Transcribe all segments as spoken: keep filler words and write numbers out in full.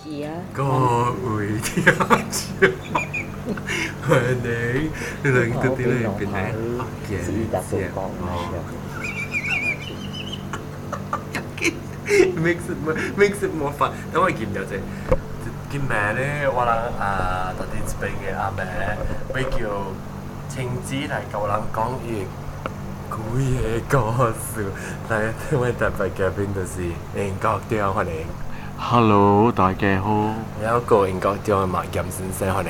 字啊。 各位聽眾，歡迎嚟到啲裏邊咧學嘅節目。Mix it more, mix it more fun。等我見到隻見咩咧？我諗啊，特啲邊嘅阿妹，比叫青子嚟夠人講嘢。古嘢歌笑，嚟聽位特別嘅邊度是英國啲歡迎。 Hello， 大家好。 有一個英國啲嘅麥金先生歡迎。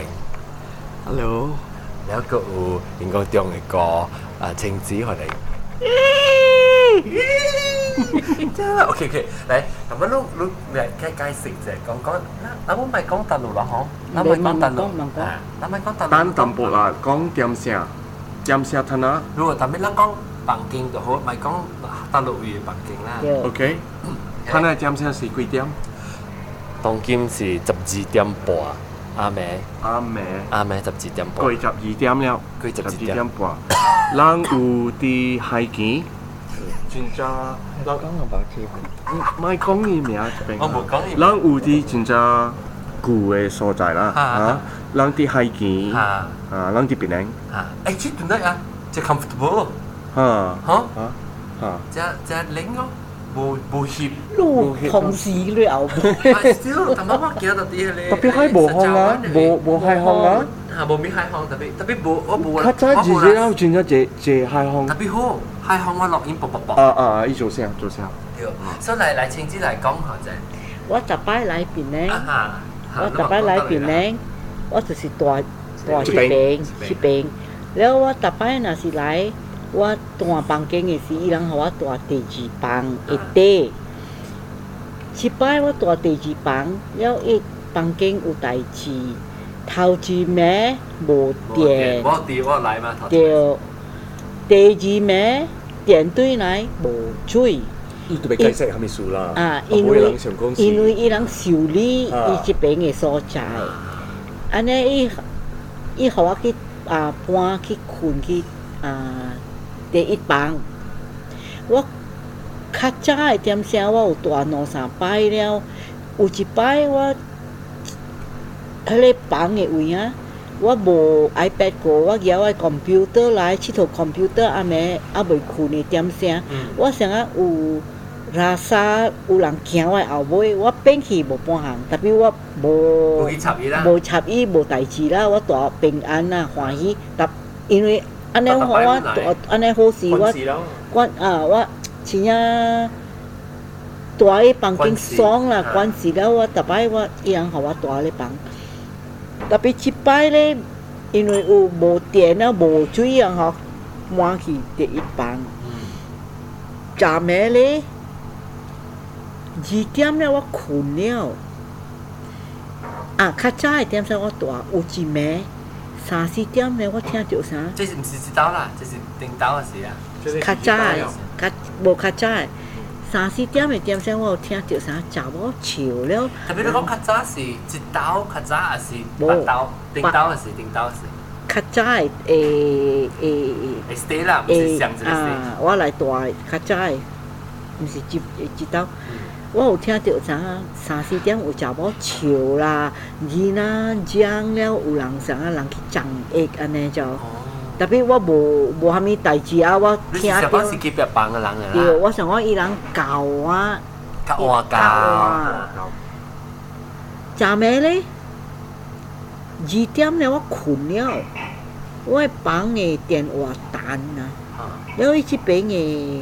Hello。 有一個有英國啲嘅歌啊，青子歡迎。OK OK，嚟，咁樣你你你介介紹啫，講講，我唔係講大陸啦，嗬，我唔係講大陸，我唔係講大陸。 單淡薄啦，講點聲，點聲睇下。 如果但係你講北京就好，唔係講大陸語北京啦。 OK，睇下點聲是幾點？ 當今是十二點半，啱未？ 啱未？ 啱未？十二點半。 過十二點了。 過十二點半。人有啲海景。真正， 人講個白字， 唔係講伊名一邊。 我冇講伊名。 人有啲真正舊嘅所在啦，嚇，人啲海景，啊，人啲檳榔。 啊，誒，即係點啊？即係 comfortable。 嚇嚇嚇， 即係即係靚咯，冇冇協。 路同時了。 still，但係我記得啲咧。 特別係無行啊，無無係行啊。 嚇，無面係行，特別特別無我無。 較早自己撈轉咗隻隻係行。 特別好。係向我錄音啵啵啵。 啊啊！依做聲做聲。 對，所以嚟嚟青子嚟講下啫。 我特擺嚟檳榔， 啊我特擺嚟檳榔，我就是大大一餅一餅。然後我特擺若是來，我大房間嘅時，伊人互我大第二房一底。一擺我大第二房，了伊房間有代志，頭一暝無電。 我電我來嘛頭。 對。第二暝電對來無水， 伊特別解釋係咪數啦？ 啊，因為因為伊人修理伊這邊嘅所在，安尼伊伊互我去啊搬去困去啊第一房，我較早嘅點聲我有大兩三擺了，有一擺我迄個房嘅位啊。我無 iPad 過，我舉我 computer 來，佚佗 computer 阿暝還袂困的點聲。我想啊有拉沙有人行我後尾，我變去無半項，特別我無無插伊無代誌啦，我大平安啦歡喜。但因為安尼互我安尼好勢，我我啊我真正大個房間爽啦，關係了我逐擺我伊人互我大個房。特別一擺咧，因為有無電啊、無水啊，吼，換去第一房。昨暝咧，二點了我困了。啊，較早嘅點聲我大，有一暝三四點咧，我聽到啥？ 這是唔是知道啦？這是頂到嘅事啊。 較早嘅，較無較早嘅。三四點嘅點聲，我有聽到啥？查某笑了。 特別你講較早是一刀，較早還是八刀？頂刀還是頂刀是？ 較早嘅誒誒誒 stay 啦，唔是上一個 stay。 啊，我來大較早嘅，唔是一一刀。我有聽到啥？三四點有查某笑啦，囡仔講了有人啥啊，人去撞軛安尼就。特別我無無蝦米代誌啊，我聽到。你是想講是隔壁房嘅人啊？對，我想講伊人教我。 教我教。 昨暝咧，二點咧我困了，我嘅房嘅電話彈啊，了伊這邊嘅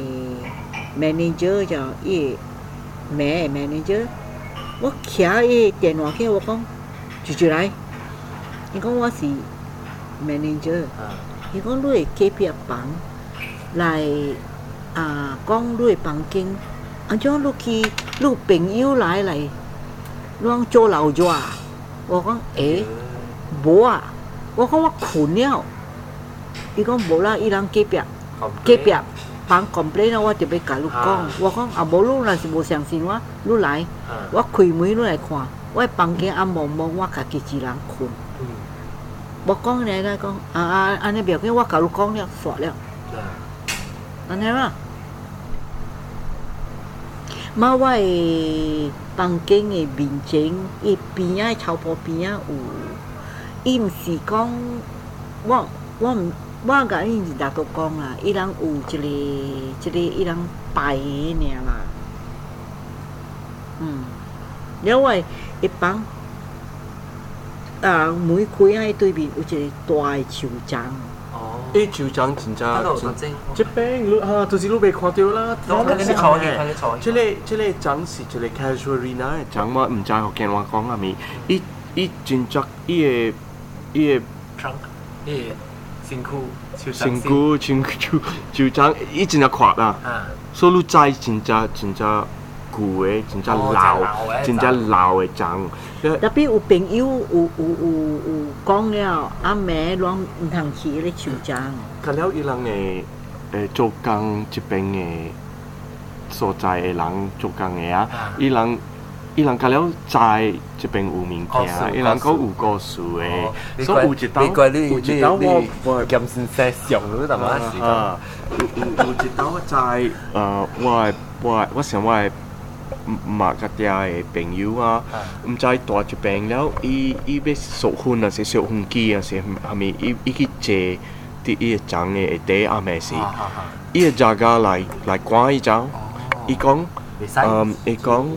manager 就伊咩 manager，我徛伊電話機，我講住住來，伊講我是 manager。伊講你係隔壁房來啊，講你係房間，安怎你去你朋友來來，你講做樓咗啊？我講誒，無啊，我講我困了。伊講無啦，伊人隔壁隔壁房 complain 啦，我就要甲你講。我講啊，無你若是無相信我，你來，我開門你來看，我房間暗濛濛，我家己一人困。我講咧咧講，啊啊，安尼袂要緊，我甲你講了，煞了。安尼嘛， 嘛，我诶房间诶面前，伊边仔草坡边仔有，伊毋是讲我我毋我甲伊是大都讲啦，伊人有一个一个伊人摆诶尔啦，嗯，了我诶房啊门开啊对面有一个大诶树桩。 誒就講真正，即邊你啊，就是你未看到啦。 我睇緊啲坐嘅，睇緊坐。 即個即個講是一個 casuarina 嘅講，我唔知學見我講係咪？伊伊真正伊個伊個 trunk， 伊個身軀， 身軀身軀就就講伊真正闊啦。所以你知真正真正舊嘅，真正老，真正老嘅種。 特別有朋友有有有有講了，阿妹攏唔通去迄個樹樁。 咁了，伊人誒誒做工這邊嘅所在嘅人做工嘅啊，伊人伊人咁了在這邊有物件，伊人講有故事嘅，所以有一道有一道我我咁先識上嗰啲嘛時間。 有有一道我在誒我我我想我係。馬甲爹嘅朋友啊，唔知大一病了，伊伊要熟婚啊，是熟婚機啊，是係咪？伊伊去借啲伊個種嘅地啊，咩事？伊個家家來來關伊種，伊講，嗯，伊講，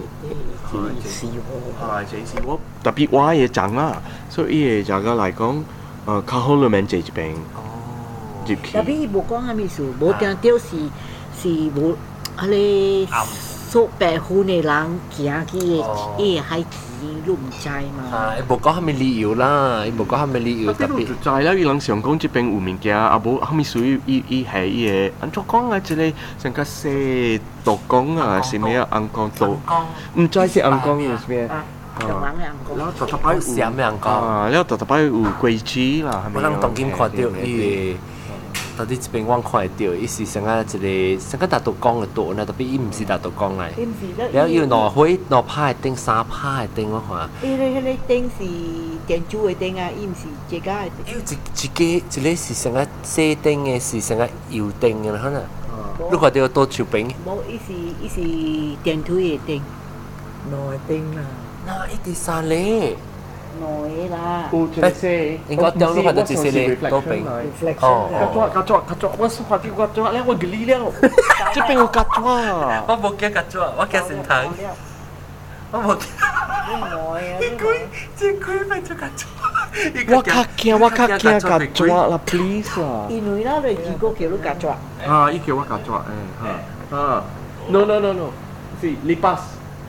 係這是我特別我嘅種啦，所以伊個家家來講，誒，較好裏面借一病，入去。 特別伊無講啥物事，無定到是是無迄個。做白婚嘅人行去嘅，伊個海池，你唔知嘛？ 啊，伊無講啥物理由啦，伊無講啥物理由特別。 就知啦，伊人想講這邊有物件，啊無啥物屬於伊伊係伊個，安怎講啊？一個像個西豆乾啊，是咩啊？紅乾豆，唔知是紅乾係咩？ 啊，上網嘅紅乾。 然後特特擺有啥物紅乾？ 啊，然後特特擺有桂枝啦，係咪？ 我人當今看到伊。到底這邊我看會到，伊是像啊一個像個大道公嘅道呢，特別伊毋是大道公嚟。 伊毋是。 了有兩花兩拍嘅頂，三拍嘅頂我看。 伊個迄個頂是電柱嘅頂啊，伊毋是自家嘅頂。 伊有一一個一個是像啊細頂嘅，是像啊油頂嘅啦，可能。你看到多樹邊？ 無，伊是伊是電柱嘅頂，兩個頂啦。 那一啲山咧。 內啦， 有一個些， 應該當你看到這些咧多邊。 哦，甲抓甲抓甲抓，我是發啲甲抓咧，我記你了。這邊有甲抓。 我冇驚甲抓，我驚神堂。我冇驚。你鬼，這鬼咪做甲抓。 我較驚，我較驚甲抓啦 ，please 啊。 因為啦，你如果叫你甲抓。 啊，伊叫我甲抓，誒，嚇，啊 ，no no no no，是lipas。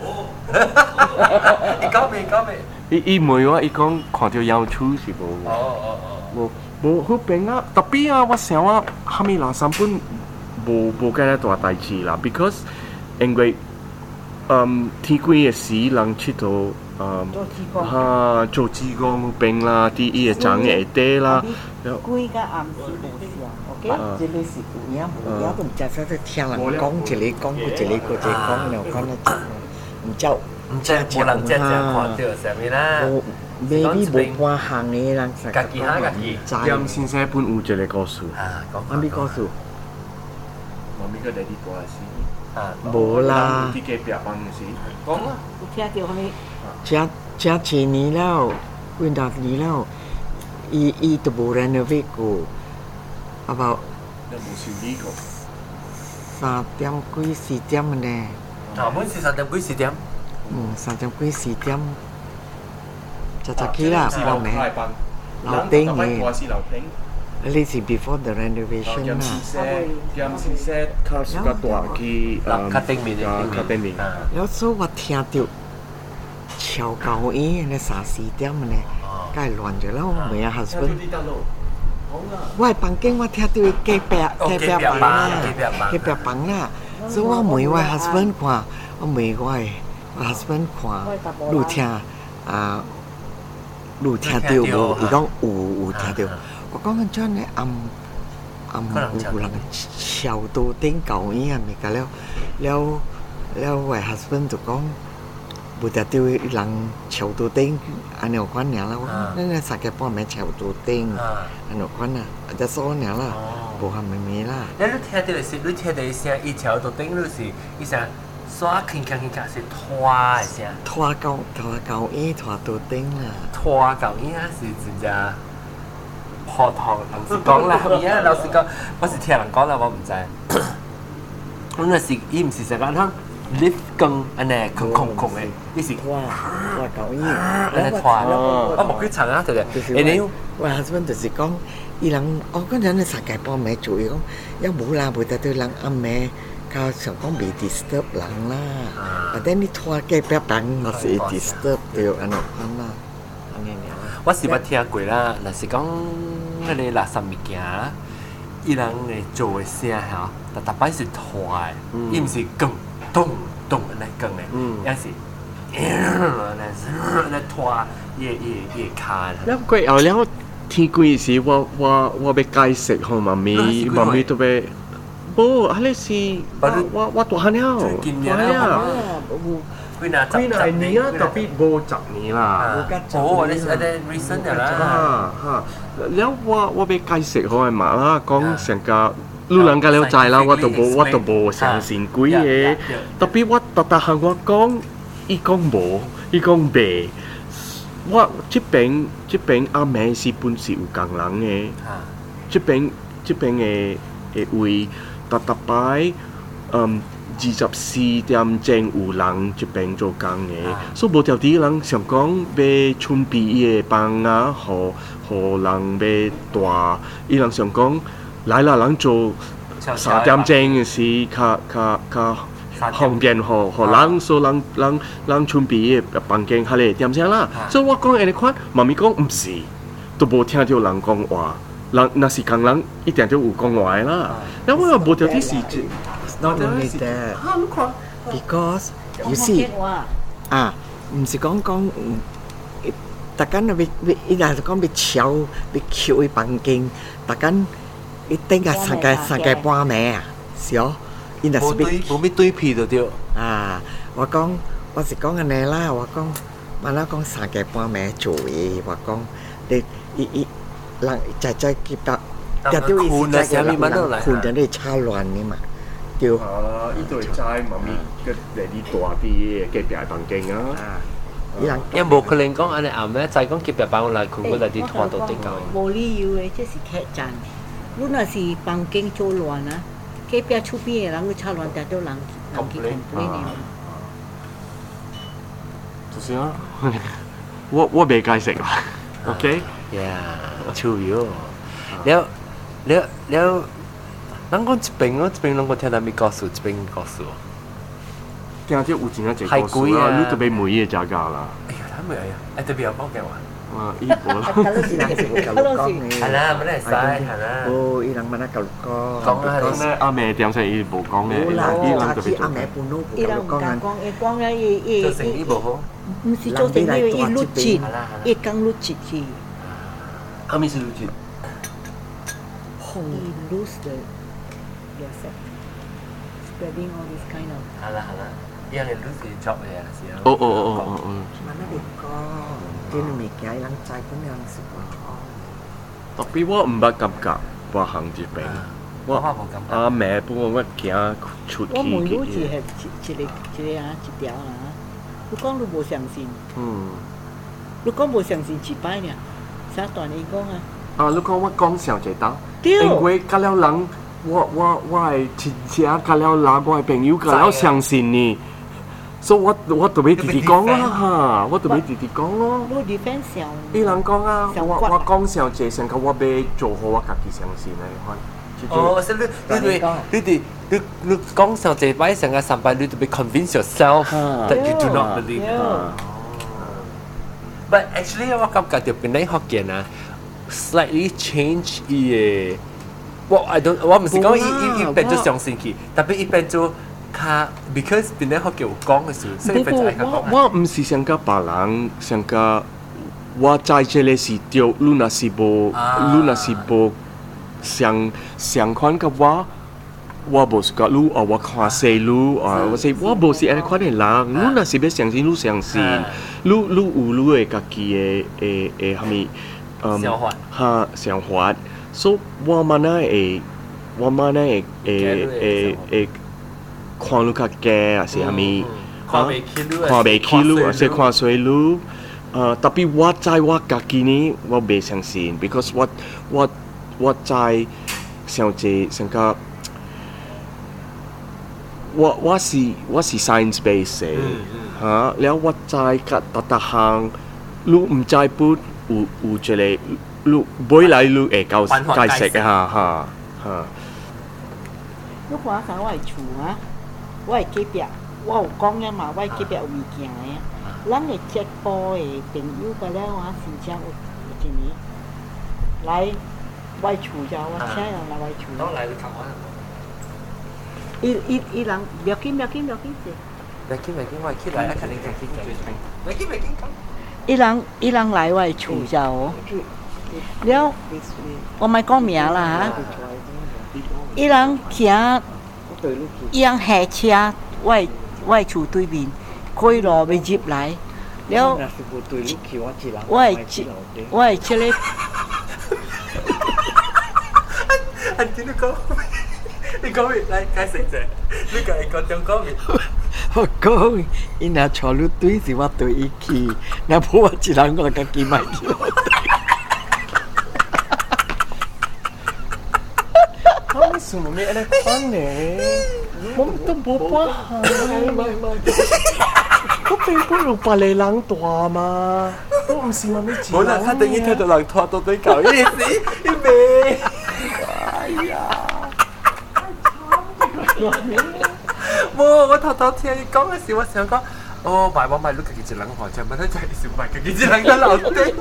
你講咩講咩？ 伊伊問我，伊講看到妖處是無？ 哦哦哦。無無好病啊！特別啊，我想啊，蝦米兩三本無無介咧大代志啦 ，because 因為嗯天光嘅時人出到嗯嚇做志工有病啦，啲伊個長嘅地啦。 鬼甲暗時無相 ，OK？這個是有影無影都唔知使得聽人講，一個講過一個過一個講，然後講咧唔知。 唔知冇人真正看到啥物啦。 maybe 無半行嘅人， 家己嚇家己。 咁先生本有一個故事。 啊，講乜嘢故事？ 媽咪個弟弟大事。 啊， 無啦。 啲嘅別班嘅事。講啦。 有聽到咩？這這幾年了，幾十年了，伊伊都無 renovate 過，about 有冇修理過？ 三點幾四點嘅呢？ 啊，每次三點幾四點。 嗯，三點幾四點，就就起啦，幫你。樓頂嘅。你是 before the renovation 啦。 咁先生，佢是個大嘅誒， 客頂面啊，客頂面。 有時候我聽到超高音，你三四點嘅呢，梗係亂咗啦，我咪啊 husband。我係房間，我聽到佢隔壁隔壁房啦，隔壁房啦，所以我問我 husband 看，我問我。我 husband 看，有聽啊，有聽到無？伊講有有聽到。我講緊將你暗暗有人超到頂高音啊！咪㗎了了了，我 husband 就講無聽到人超到頂，安尼有關爾啦。我講你三個半暝超到頂，安尼有關啊，就所爾啦，無係咪咪啦。 你你聽到是，你聽到聲，伊超到頂，你是伊聲。 刷铿锵铿锵是拖的声， 拖高拖高椅拖到顶啦。 拖到伊啊是真正破头，人是讲啦，伊啊老实讲，我是听人讲啦，我唔知。我那是伊唔是成日通 lift 更安尼空空空的，伊是拖拖高椅。 安尼拖，我冇去查啊，对不对？你我 husband 就是講，伊人我嗰陣咧世界幫妹做，伊講一冇啦，冇得對人暗暝，佢想講未 disturb 人啦。但係你拖嘅別人，我是 disturb 對安尼款啦，安尼樣。 我是捌聽過啦，若是講嗰啲垃圾物件，伊人嚟做嘅聲嚇，但大擺是拖嘅，伊唔是更咚咚安尼更嘅，有時安尼拖伊伊伊卡。 แล้วก็เอาแล้วที่กูสิว่าว่าว่าไปไกลเสกของมัมมี่มัมมี่ตัวไปโบอะไรสิว่าว่าตัวฮันเนี่ยตัวฮันเนี่ยคุยนาจับคุยนานี้อ่ะแต่พี่โบจับนี้ล่ะโอ้อันนี้อันนี้ reason เนี่ยนะฮะแล้วว่าว่าไปไกลเสกของไอ้หมาล่ะ講成個รู้หลังกันแล้วใจแล้วว่าตัวโบว่าตัวโบ相信鬼嘅แต่พี่ว่าตาตาหันว่า講伊講無伊講袂我即邊即邊阿妹是本是有工人嘅，即邊即邊嘅嘅位，特特擺，嗯，二十四點正有人即邊做工嘅，所以無條啲人想講要準備伊嘅房啊，互互人要大，伊人想講來啦，人做三點正嘅時，較較較。方便互互人，所以人人人準備嘅房間較咧點聲啦。所以我講安尼款，媽咪講毋是，都無聽到人講話。人若是工人，一定都有講話啦。然後我又無條啲事情。 Not only that, because you see， 啊，唔是講講，大家那邊伊若是講要敲要敲伊房間，大家一定個三個三個半暝啊，是哦。 冇對冇咩對比就對。 啊，我講我是講安尼啦，我講，萬啦講三個半暝做嘅，我講你伊伊人在在結得，就對伊是在嘅人困在你吵亂嘅嘛，對。 啊，伊對在媽咪個嚟啲大啲嘅隔壁房間啊。 伊人因無可能講安尼後尾再講隔壁房來困，佢嚟啲拖到地溝。 無理由嘅，即是客棧。如果是房間做亂啊。隔壁厝邊嘅人去吵亂，但都人人去 complain 嘅。 就算啦，我我未解釋啦 ，OK？ Yeah，超妖。了了了，咱講一邊，我一邊攏個聽到咩故事，一邊故事。 聽到有錢啊，隻故事啦，你特別每嘢加價啦。 哎呀，他沒有呀，哎，特別有報嘅話。 啊，伊無啦。 係啦，乜嚟使係啦。 哦，伊人乜嘢教講？ 講講咧，阿妹點先伊無講嘅，伊人特別做。 阿妹半路伊人唔敢講，伊講咧，伊伊做生意無好。 唔是做生意，伊錄錢，伊講錄錢去。 阿咪是錄錢。 He lose the yourself, spreading all this kind of. 係啦係啦，伊係 lose the job 嘅時候。 哦哦哦哦哦。 乜嘢講？啲物件人在咁樣是講。 特別我唔捌感覺，我行一邊。我阿妹不過我行出去。 我門口是係一個一個啊一條啊，你講你無相信。嗯。你講無相信一擺呢？啥段你講啊？ 啊！你講我講上一道，因為甲了人，我我我係親戚，甲了人，我係朋友，甲了相信你，所以我我就俾弟弟講啦嚇，我就俾弟弟講咯。 我 defend 上。 啲人講啊，我我講上一成個我俾做好我家己相信咧，看。 哦，所以你你對你哋你你講上一擺成個三擺，你就被 convince yourself that you do not believe. But actually 我感覺就變你學見啊。Slightly change 伊嘅，我 I don't 我唔是講伊伊伊變咗相信佢，特別伊變咗較 because 變咗學叫講嘅時候，所以變咗愛講。 我唔是想甲別人，想甲我在這個是對，你若是無，你若是無相相款甲我，我無是甲你，哦我看細你，啊我說我無是安尼款嘅人，你若是要相信，你相信，你你有你嘅家己嘅誒誒蝦米？ 想法哈想法，所以我嘛那會，我嘛那會會會會看路较假，还是虾米？ 看袂起路， 看袂起路，还是看衰路？呃，特别我在我家己呢，我袂相信 ，because 我我我在想这想个，我我是我是 science base 嘅，嚇，แล้ว我在個特特行，路唔知不有有一個路每來路會教解釋嘅嚇嚇嚇。 你看下我係厝啊，我係隔壁，我有講呀嘛，我係隔壁有物件嘅。咱嘅接波嘅朋友個了，我真正有有一年來我厝就我請人來我厝。 當來你看我。 伊伊伊人不要緊不要緊不要緊啫。 不要緊不要緊，我起來，肯定肯定最最。不要緊不要緊。 伊人伊人來我厝就哦，了我咪講名啦嚇。伊人行，伊人下車，我我厝對面。開路要入來，了我係我係這裡。 阿弟你講，你講咩？來解釋者，你講你講中講咩？ 我講，伊若坐路對是我對伊去，若無我一人我家己買去。 他為什麼沒來看呢？我們都冇辦法。我並不如別你人大嘛，都唔是話咩字。 冇啦，他等於睇到人拖到對搞意思，一味。哎呀！冇，我偷偷聽你講嘅時，我想講，哦，買我買你家己一人學啫，乜都就係想買家己一人嘅樓頂。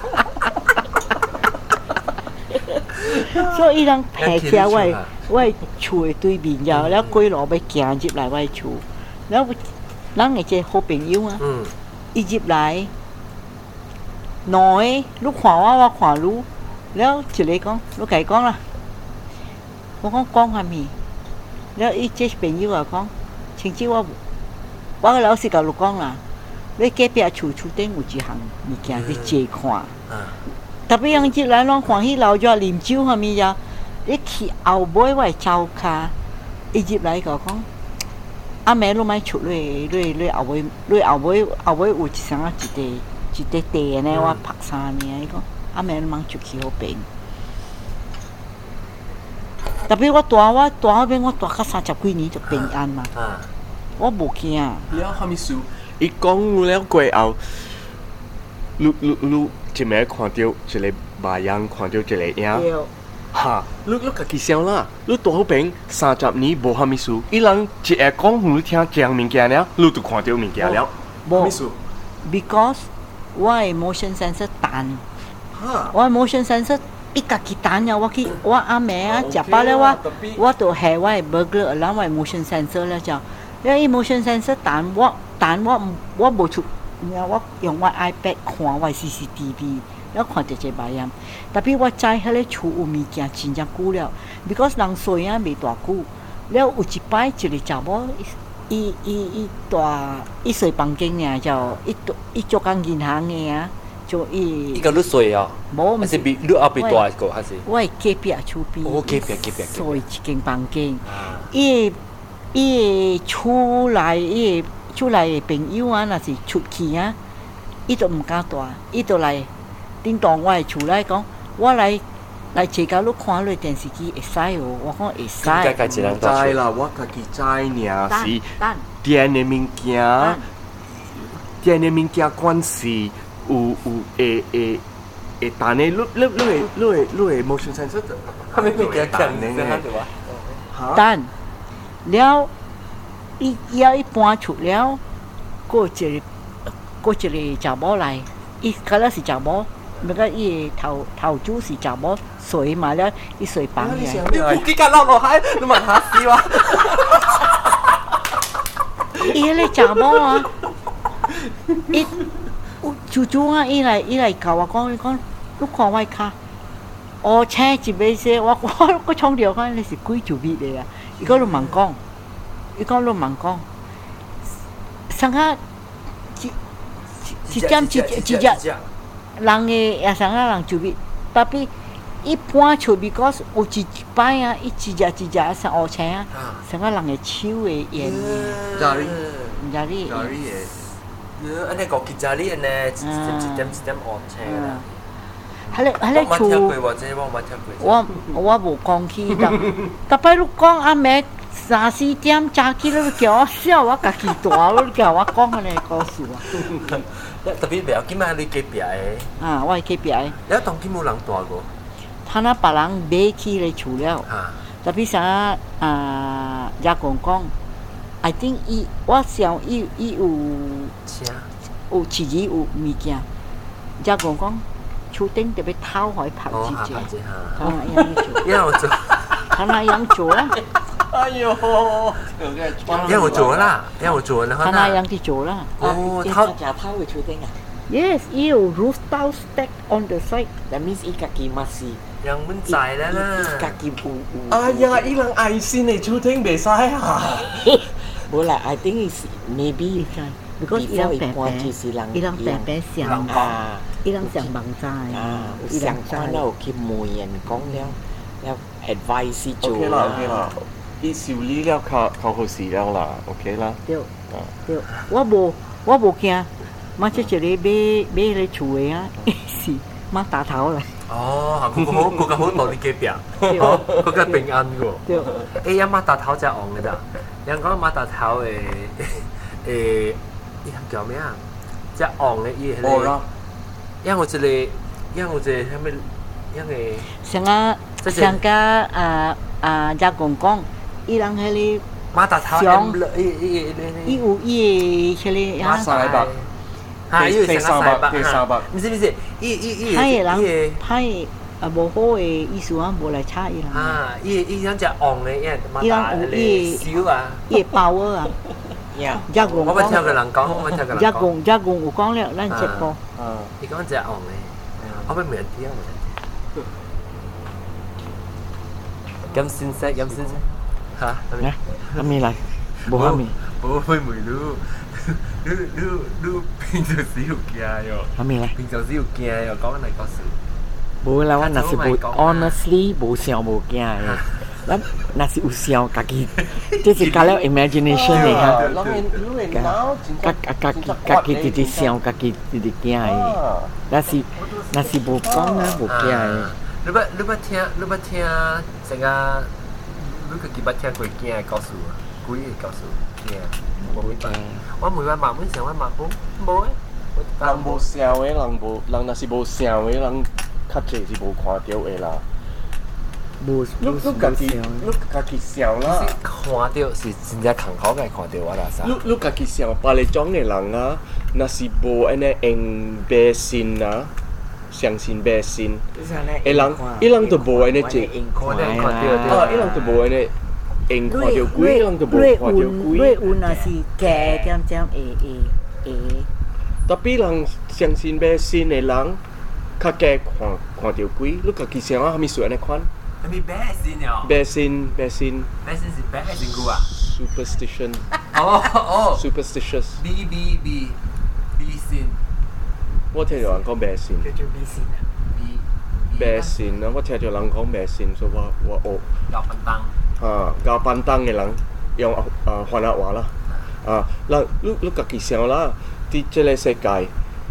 所以伊人下車我係我係厝嘅對面就，了過路要行入來我係厝，了。咱嘅即好朋友啊，伊入來，內你看我，我看你，了一個講，你家講啦，我講講下咪，了伊即朋友啊講，甚至我，我個老師甲你講啦，你隔壁厝厝頂有一項物件你借看，特別人入來攏歡喜留咗啉酒下咪呀，你去後尾我走卡，伊入來甲講。阿妹，你買出你你你後尾你後尾後尾有一雙啊一塊一塊地呢，我拍三年。伊講阿妹，你買出去好平。特別我大我大嗰邊我大咗三十幾年就平安嘛。我無驚。 了後面數，伊講了過後，你你你一暝看到一個白人，看到一個影。哈，你你家己想啦，你大好平三十年無蝦米事，伊人一下講互你聽這樣物件了，你就看到物件了。 無，because 我係 motion sensor 彈，我係 motion sensor 伊家己彈呀，我去我阿妹啊食飽了我我就下我係 burger，然後我係 motion sensor 了就，因為 motion sensor 彈我彈我我無出，我用我 iPad 看我 C C T V。了看到這白人，特別我知迄個厝有物件真正久了 ，because 人衰啊未大久。了有一擺一個查某，伊伊伊大伊睡房間爾就伊伊做緊銀行嘅啊，就伊。 伊個你睡啊？冇，還是比你後邊大一個還是？ 我係隔壁厝邊。 哦，隔壁隔壁。 睡一間房間，伊伊厝內伊厝內嘅朋友啊，若是出去啊，伊都唔敢大，伊都來。叮當我係厝內講，我來來坐到你看你電視機會使哦，我講會使。 家己人知啦，我家己知爾是電嘅物件，電嘅物件關係有有會會會彈嘅，你你你會你會你會 motion sensor，係咪物件彈嘅？ 彈了，伊伊一搬出了，過一過一個查某來，伊可能是查某。那個伊頭頭主是查某水嘛了，伊水房嘅。 你家落落海，你問下死哇！ 伊迄個查某啊，伊就就啊，伊來伊來教我講，伊講你看我卡，我車一尾些，我我我衝掉看你是幾條米嚟啊？伊講你問講，伊講你問講，上下一一點一一隻。人嘅也想啊人就比，特別伊搬出 because 有一摆啊，伊一只一只上乌青啊，成个人的手的烟呢， 咖喱， 咖喱， 咖喱嘅。 呃，安尼個吉扎哩安尼，一點一點一點學青啦。 迄個迄個我冇聽過厝， 或者我冇聽過。 我我無講去的，逐擺你講阿妹三四點早起，你叫我笑，我家己大，你叫我講安尼故事啊。 特別袂要緊嘛，你隔壁誒， 啊，我係隔壁的， 你當今冇人大個。 他那別人買起來厝了， 啊， 特別啥啊，也講講。I think 伊，我想伊伊有啥？ 有自己有物件，才講講厝頂特別偷海拍哦，下一隻， 拍子嚇。 他那樣做， 因為我做， 他那樣做啦， 哎呦， 因為我做啦，因為我做然後他那樣去做啦。 哦， 伊偷只偷會出頂啊 Yes，伊有 rooftop stack on the side。 ，that means 伊家己嘛是， 人們制啦伊啦。 家己有有。 哎呀，伊人愛先嚟出廳袂使啊！ 無啦 I think is maybe because 伊 before 人伊搬平平去是人， 伊人平平上， 啊伊人上網站， 啊， 伊人上翻知。 有去問人講了，了 advice 做 OK 啦，OK 啦，伊受理了較較好事了啦，OK 啦。 對對，我無我無驚，嘛即一個買買嚟厝的啊，是嘛打頭來。 哦，嗰個好，嗰個好到你隔壁， 對哦，嗰個平安個。 對， 誒，一馬達頭就昂嘅咋，人講馬達頭誒誒，依個叫咩啊？即昂嘅依係哦啦， 因為我這裡，因為我這係咪因為像啊這是像個啊啊，只講講，伊人迄個。 馬達頭上伊伊伊有伊個迄個馬啊， 賽吧，係因為成個賽吧， 第三百， 唔是唔是，伊伊伊歹個伊人歹啊無好個意思啊，無來插伊人。 啊，伊伊種只昂嘅，因為馬伊人達有咧伊少啊。 伊個包啊， 呀， 只講我冇聽講， 過人講，我冇聽過只人講。 講只講有講了，咱接過。 啊， 你講只昂嘅，我咪冇人聽，冇人聽。咁先識，咁先識。嚇？ 嚟，阿咪嚟，無阿咪， 冇會唔รู้รู้รู้รู้平常時要驚哟， 阿咪嚟， 平常時要驚哟，講緊係個事。 無啦，我若是無 honestly 無想無驚嘅，咱若是有想家己，這是加了 imagination 嚟嚇， 人會人會鬧， 家家己家己直直想，家己直直驚嘅，若是若是無講啦，無驚嘅。 你捌你捌聽你捌聽成個你個幾捌聽過驚嘅故事啊？鬼嘅故事驚。 無驚。 我每晚問每時我問冇冇誒， 人無想嘅，人無人若是無想嘅，人較濟是無看到嘅啦。 無你你家己你家己想啦。 看到是真正坎坷嘅看到我啦啥？ 你你家己想，別嚟種嘅人啊，若是無安尼用白信啊，相信白信，誒人伊人就無安尼做， 看到看到啊，伊人就無安尼用看到鬼，伊人就無瑞看到運瑞鬼。 運啊是假點點會會會。 特別人相信白信嘅人，較加看看到鬼。你家己想啊，蝦米事安尼款？ 係咪白線呀？ 白信白信白線是白線股啊？ ，superstition 哦哦 superstitious。 ，B B B B 線我聽到人講白信。 ，B 白線啊！我聽到人講白線，所以我我學有笨蛋。 啊，教班當嘅人用啊翻下話啦啊，嗱，你你家己想啦，喺這個世界，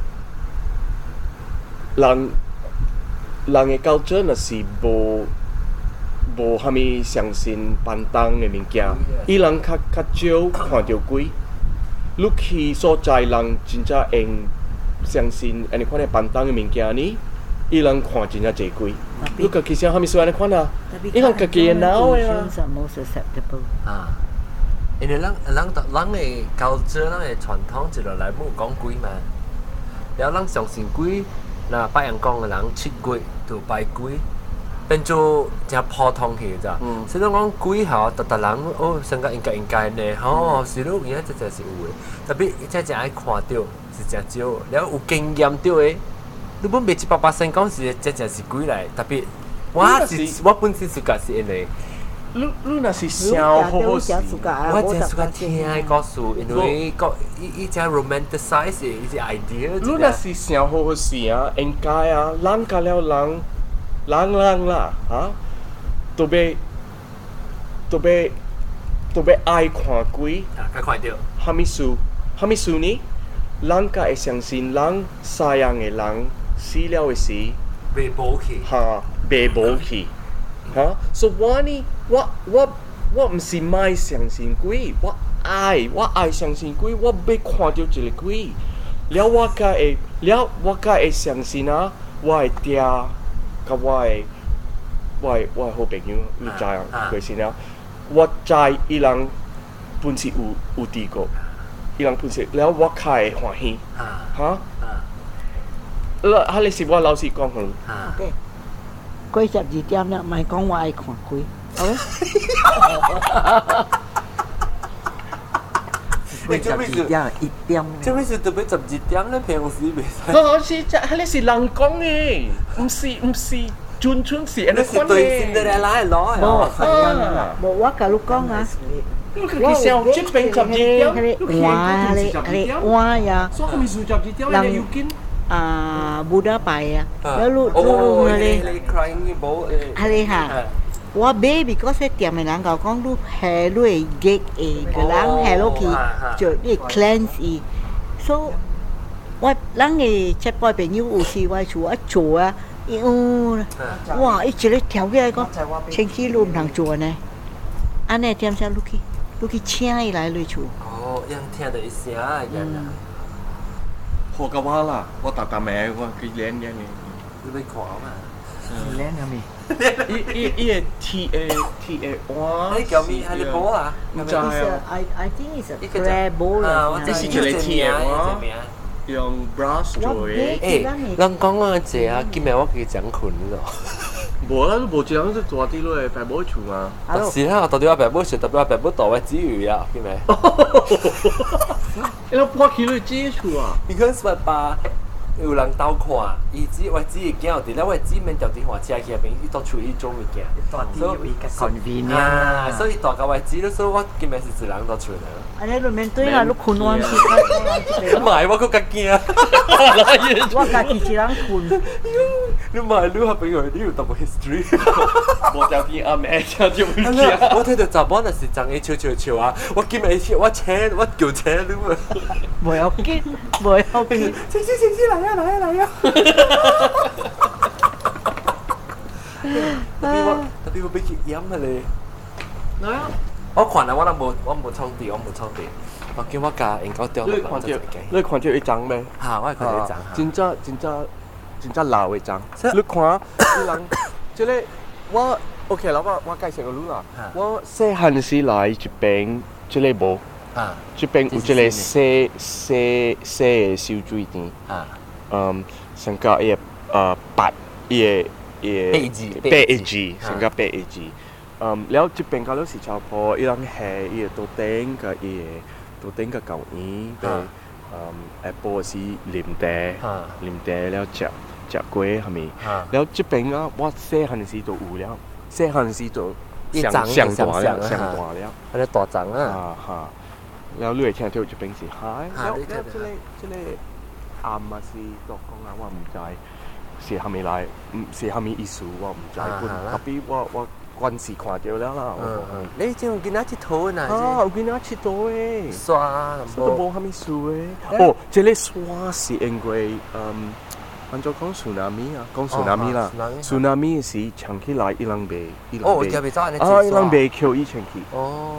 人人嘅 culture 若是無無蝦米相信班當嘅物件，伊人較較少看到鬼。你去所在人真正用相信安尼款嘅班當嘅物件呢？伊人看真正濟鬼，你家己想蝦米事安尼款啊？伊人家己嘅腦嘅啊。 are most acceptable。 啊，因為人人人嘅 culture，人嘅傳統一路來冇講鬼嘛。然後人相信鬼，嗱北洋講嘅人切鬼就拜鬼，變做真普通去咋。 嗯所以講鬼嚇，特特人哦，成個應該應該呢，哦，是咯，而家真正是有嘅。特別真正愛看到是真少，然後有經驗到嘅。你本未一百八成講是真正是鬼嚟，特別我是我本身是個是因為。 你你若是想好好事， 我真係想聽嘅故事，因為個伊伊只 romanticize 嘅一隻 idea。 你若是想好好事啊，應該啊，人甲了人， 人人啦，哈，都被都被都被爱看鬼， 啊，較快啲。 哈咪事？哈咪事呢？人家會相信人啥樣嘅人死了嘅時， 未保起。 哈，被保起，哈，所以我呢，我我我唔是賣相信鬼，我愛我愛相信鬼，我要看到一個鬼，了我才會，了我才會相信啊，我嘅爹，甲我嘅我嘅我嘅好朋友，你知啊？佢先了，我知伊人本是有有地過。伊人本身，了我較會歡喜，嚇，嗱，哈你是我老師講佢。 OK，過十二點啦，咪講我愛看鬼，好冇？ 過十二點一點。 做咩事特別十二點咧？平時未使。 嗰是即係你是人講嘅，唔是唔是專專是人哋講嘅。 對先得嚟攞嘅。 冇係啊，冇我甲你講啊。 佢上即邊十二點， 哇！你你哇呀！ 所以佢咪數十二點，你要見啊บูดาไปอ่ะแล้วลูกโอ้ลูกยเลยเลยครั้งนี้โบเอออะไรค่ะว่าเบบี้ก็เสียเตรียมในร้านเขาก็ลูกแฮร์ด้วยเด็กเองก็ล้างแฮร์โลกีเจอนี่คลนส์อีโซว่าล้างไอ้เช็ดปอยเป็นยูอูซีไว้ชัวจัวอีอูว้าอีเจเลยแถวกี่ก็เชิงขี้ลุมทางจัวเนี่ยอันนี้เตรียมใช้ลูกขี้ลูกขี้เชี่ยอีไรเลยชัว哦ยัง聽到一聲人啊學嘅話啦，我答答名，我佢靚嘅你。 你咪講嘛靚有未？ 依依依係 T A T A 哇！ 你叫咩？係你波啊？ 唔知啊。 I I think it's a crab bowl 啊，我知係叫你 T A 啊。 用 brush 做嘅。 誒，人講我隻啊，今日我幾整困咯。 冇啦，都冇這樣子做啲咯，係冇做嘛。 但是啦，到底我白冇食，特別我白冇到位之餘啊，見未？ 你攞起嚟接觸啊 ？Because 我爸有人鬥看，伊只我只係驚有啲咧，我只面條電話車起入邊，伊到處伊做物件。 所以個 convenient 啊，所以大家位知咯，所以我見未是一人到處咧。 อันนี้เราเป็นตัวอย่างลูกคุณวันที่唔係，我個格驚。 ว่ากากิจิรังคุณ你唔係你係俾佢呢條 double history。 冇條件阿妹就就唔知。 我睇到雜幫那時爭你笑笑笑啊！我見未我請我叫請你啊！ 冇有見，冇有見。 晴晴晴晴嚟啊嚟啊嚟啊！特別我特別我俾佢飲啊你。 嚟啊！ 我看啊，我都冇我冇充電，我冇充電。我叫我家應該掉落嚟就自己。 你看到一張咩？ 嚇，我係看到一張。 真真真真真真老一張。你看，啲人即係我 OK 啦，我我介紹個女啦。我細漢時來一邊即係冇。啊！一邊有即係細細細嘅小水田。啊。嗯，上加一誒八一一八字八一字，上加八一字。嗯，แล้ว一邊嗰度是差不多，伊人係伊個ตัวเต็งกับ伊個ตัวเต็งกับเก่าอี้ไปอืมแอปเปิล是ลิมแต่ลิมแต่แล้วจับจับกล้วย係咪？แล้ว一邊啊，我細漢時就有了，細漢時就上上大了，上大了。 佢哋大長啊！ 啊哈，แล้ว你會聽到一邊是嗨，แล้วแล้ว即係即係啱啊是作講啊，我唔知是係咪來，是係咪意思我唔知，特別我我。關時看到了啦， 你仲見到一套嗱？ 啊，有見到一套誒， 刷都冇蝦米數誒。哦，這個刷是因為嗯，按照講 tsunami 啊，講 tsunami 啦 ，tsunami 是長期來伊人被伊人被啊，伊人被扣伊長期。 哦。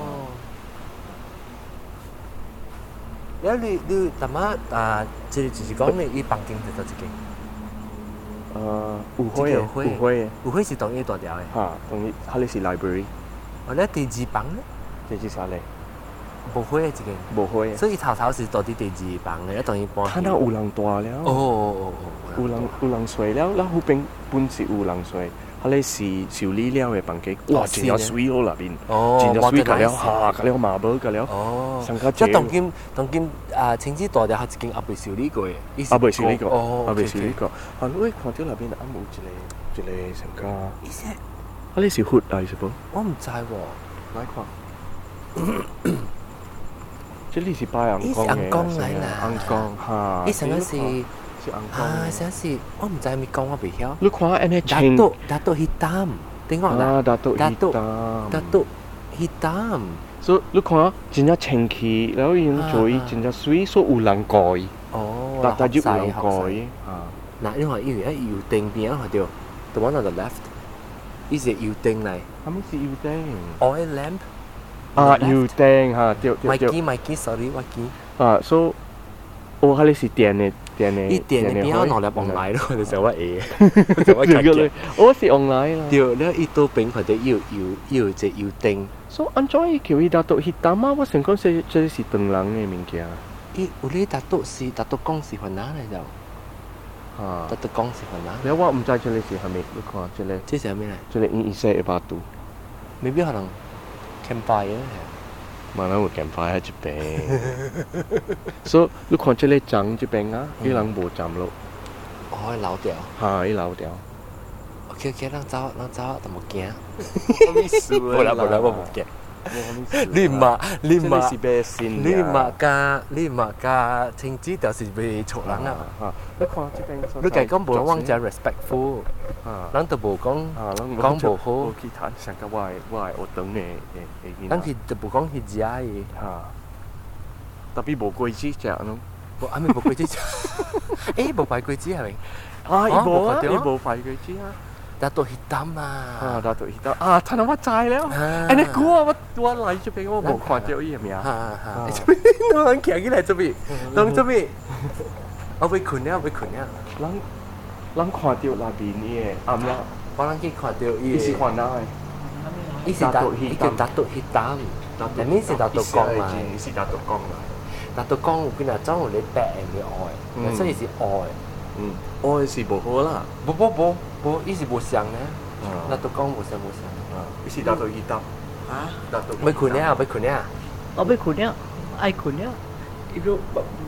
แล้ว你你但乜啊？即係就是講你伊房間就到一間。 誒，有花嘅，有花嘅， 有花是當一大條嘅。 嚇，當一，佢哋是 library。 我咧第二房咧， 第二啥咧？ 無花嘅一間。無花嘅。 所以頭頭是到啲第二房嘅，一當一搬。 睇到有人大了。 哦哦哦有人有人睡了，然後邊本是有人睡，佢哋是修理了嘅房間，哇，真有水咯那邊，真有水，隔了嚇，隔了馬寶，隔了。哦。上加。即係當今當今啊，青枝大條係一間阿未修理過嘅。阿未修理過。哦。阿未修理過。啊，你看到那邊阿冇一個一個上加。呢些。啊，你是血啊，是不？ 我唔知喎。 來看。即係呢是拜陽光嘅。 陽光嚟啦。 陽光嚇。 呢成個是。 是红光。 啊，啥是？我唔知咪講我未曉。 你看安尼達青都達都 hitam，點講啦？ 啊，達都達都 hitam， 達都 hitam。 所以你看真正清氣，然後伊水真正水，所以有人改， 哦， 但但就有人改改。 啊。 嗱，因為因為一搖定邊啊，條 the one on the left，呢隻搖定嚟。 係咪是油燈？ oil lamp。 啊，油燈嚇，對對對。 咪記咪記，sorry，我記。 啊，所以我睇你是電嘅電嘅。 呢電你邊有攞嚟 online 咯？你想乜嘢？想乜嘢？ 我是 online 啦。 對，你呢度邊佢哋要要要隻搖定。 所以安怎伊叫伊達到 hitam 啊？我想講這這是唐人嘅物件。 咦，有呢達到是達到講是雲南嚟就。 啊， 達到講是雲南。 แล้วว่า唔知這裡是係咪？你看這裡。 這是咩嚟？ 這裡伊伊寫一把刀。 未必可能 campfire 嘛，咱有 campfire 喺一邊。所以你看這裡長這邊啊，伊人無站咯。 哦，老掉。 嚇，伊老掉。 OK OK，咱走，咱走，但冇驚。 冇冇啦冇啦，我冇驚。你嘛你嘛是俾先。 你嘛加你嘛加政治就是被錯人啊！ 你看這邊。 你計講無講就 respectful，咱都無講講無好。 我其他成個我係我係學堂嘅嘅嘅。 咱佢就無講佢食嘅。 嚇。特別無貴子食咯。 無啊咪無貴子食。誒無排貴子係咪？ 啊，伊無啊，伊無排貴子啊。 達到 hitam 啊！ 啊，達到 hitam 啊！趁我知了。誒，你估我我嚟這邊我冇看到伊係咪啊？ 嚇嚇！這邊我行起來這邊，當這邊，我被困了，被困了。 咱咱看到那邊嘅啱啦， 我咱去看到伊。 伊是看到嘅。 伊是達，伊叫達到 hitam，但係是達到光來。 伊是達到光來。 達到光有邊啊？裝有你白嘅愛，所以是愛。 嗯，愛是無好啦。 無無無無，伊是無相嘅。達到光無相無相。 啊，伊是達到 hitam。 啊？ 達到。 被困了，被困了。 我被困了，愛困了。 You don't,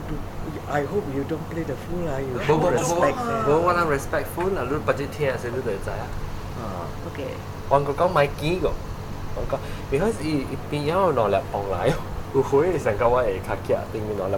I hope you don't play the fool lah. You 無無 respect 無，無我哋 respectful 啦，你不只聽先，你就知啊。 啊 OK。 我講講買機個，我講，because 伊伊邊有落嚟 online，有會成個我會卡機啊，定面落嚟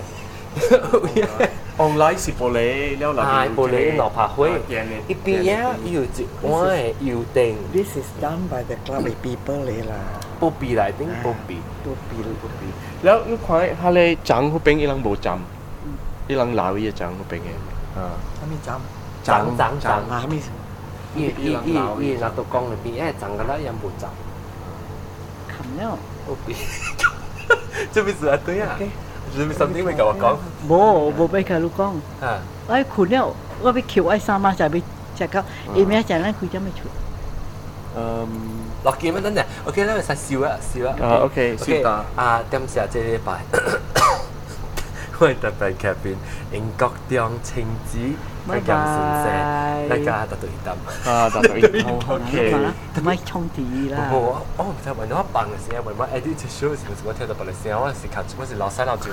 online。 online 是玻璃，了係玻璃落拍會，伊邊有要一碗嘅要定。 This is done by the club people 嚟啦。 波比嚟定波比。 波比波比。 แล้วลูกควายฮาเลยจังเขาเป็นอีหลังโบจำอีหลังลาวอีจังเขาเป็นไงอ่า他咪จำจังจังจัง啊，咪伊伊伊伊拿到講裏邊，因為จัง個啦，人冇จัง。 冚了。 波比。做咩事啊？對啊。做咩 something 會同我講？ 冇冇俾佢講。 啊。 我困了，我俾橋愛三晚就俾隻狗，伊咩就咱開咗咪出。 嗯。 落機乜等陣 ？OK 啦，咪實笑啊笑啊。 啊 OK，笑得。 啊，點寫這禮拜？我係特別劇片，英國中青子嘅金先生，大家特對答。 啊，特對答。OK。 唔係衝題啦。 我我唔知為咗扮嘅時候，為乜 edit 隻 show 時我聽到白嚟聲，我是靠我是老三老九。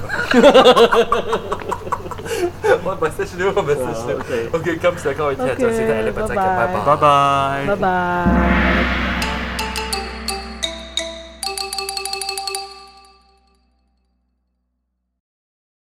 我 message 你，我 message 你。OK，今次各位聽眾先，下禮拜再見，拜拜。 拜拜。 拜拜。